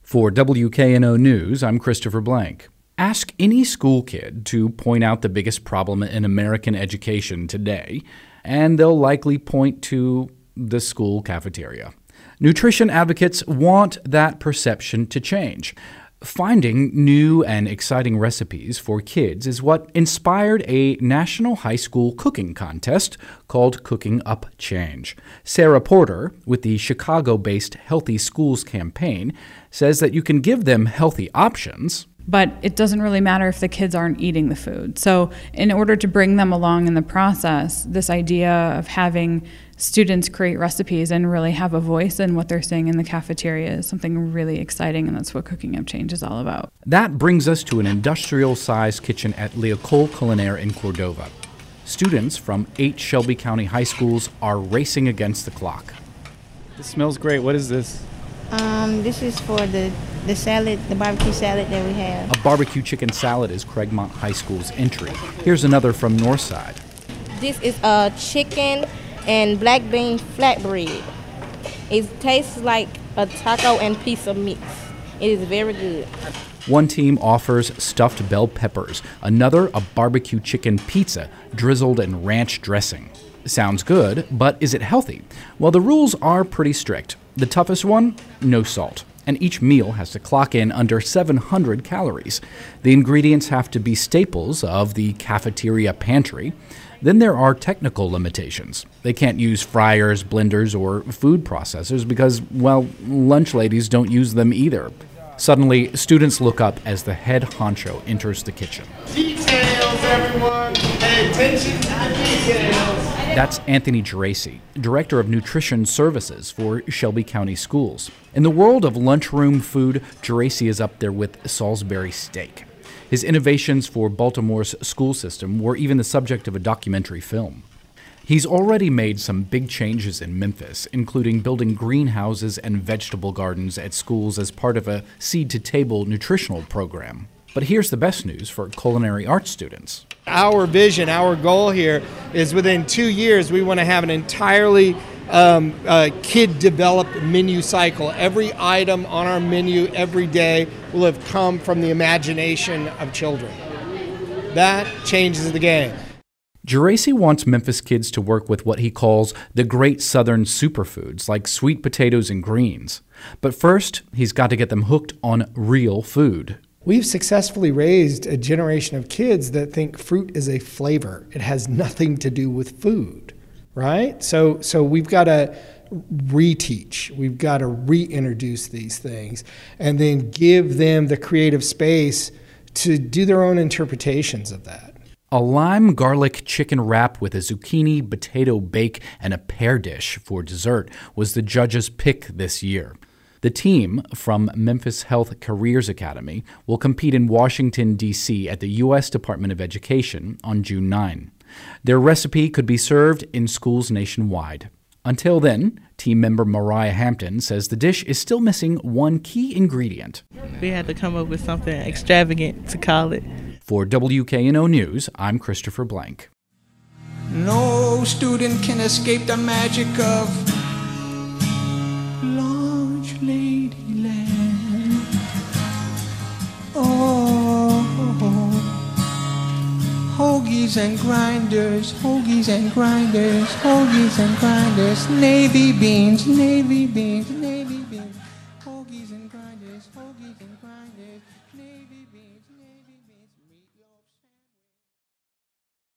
For WKNO News, I'm Christopher Blank. Ask any school kid to point out the biggest problem in American education today, and they'll likely point to the school cafeteria. Nutrition advocates want that perception to change. Finding new and exciting recipes for kids is what inspired a national high school cooking contest called Cooking Up Change. Sarah Porter, with the Chicago-based Healthy Schools campaign, says that you can give them healthy options, but it doesn't really matter if the kids aren't eating the food. So in order to bring them along in the process, this idea of having students create recipes and really have a voice in what they're saying in the cafeteria is something really exciting, and that's what Cooking Up Change is all about. That brings us to an industrial-sized kitchen at L'École Culinaire in Cordova. Students from 8 Shelby County high schools are racing against the clock. This smells great. What is this? This is for the salad, the barbecue salad that we have. A barbecue chicken salad is Craigmont High School's entry. Here's another from Northside. This is a chicken and black bean flatbread. It tastes like a taco and pizza mix. It is very good. One team offers stuffed bell peppers, another a barbecue chicken pizza drizzled in ranch dressing. Sounds good, but is it healthy? Well, the rules are pretty strict. The toughest one, no salt. And each meal has to clock in under 700 calories. The ingredients have to be staples of the cafeteria pantry. Then there are technical limitations. They can't use fryers, blenders, or food processors because, well, lunch ladies don't use them either. Suddenly, students look up as the head honcho enters the kitchen. Details, everyone! Pay attention to the details! That's Anthony Geraci, Director of Nutrition Services for Shelby County Schools. In the world of lunchroom food, Geraci is up there with Salisbury steak. His innovations for Baltimore's school system were even the subject of a documentary film. He's already made some big changes in Memphis, including building greenhouses and vegetable gardens at schools as part of a seed-to-table nutritional program. But here's the best news for culinary arts students. Our vision, our goal here is within 2 years, we want to have an entirely kid-developed menu cycle. Every item on our menu every day will have come from the imagination of children. That changes the game. Geraci wants Memphis kids to work with what he calls the great southern superfoods, like sweet potatoes and greens. But first, he's got to get them hooked on real food. We've successfully raised a generation of kids that think fruit is a flavor. It has nothing to do with food, right? So we've got to reteach. We've got to reintroduce these things and then give them the creative space to do their own interpretations of that. A lime garlic chicken wrap with a zucchini potato bake and a pear dish for dessert was the judges' pick this year. The team from Memphis Health Careers Academy will compete in Washington, D.C. at the U.S. Department of Education on June 9. Their recipe could be served in schools nationwide. Until then, team member Mariah Hampton says the dish is still missing one key ingredient. We had to come up with something extravagant to call it. For WKNO News, I'm Christopher Blank. No student can escape the magic of Lunch Ladyland. Oh, hoagies and grinders, hoagies and grinders, hoagies and grinders, navy beans, navy beans, navy beans, hoagies and grinders, hoagies and grinders, navy beans.